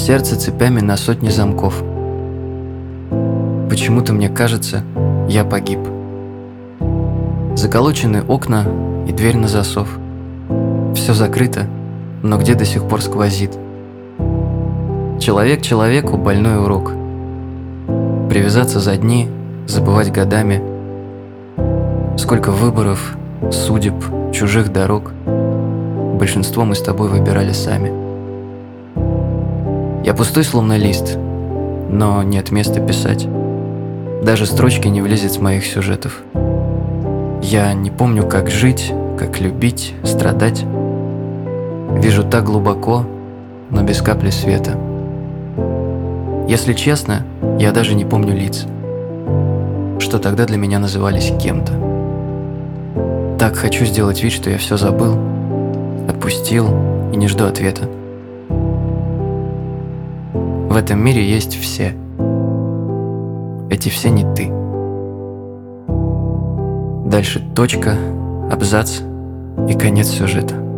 Сердце цепями на сотни замков. Почему-то мне кажется, я погиб. Заколочены окна и дверь на засов. Все закрыто, но где до сих пор сквозит. Человек человеку больной урок. Привязаться за дни, забывать годами. Сколько выборов, судеб, чужих дорог. Большинство мы с тобой выбирали сами. Я пустой, словно лист, но нет места писать. Даже строчки не влезет с моих сюжетов. Я не помню, как жить, как любить, страдать. Вижу так глубоко, но без капли света. Если честно, я даже не помню лиц, что тогда для меня назывались кем-то. Так хочу сделать вид, что я все забыл, отпустил и не жду ответа. В этом мире есть все. Эти все не ты. Дальше точка, абзац и конец сюжета.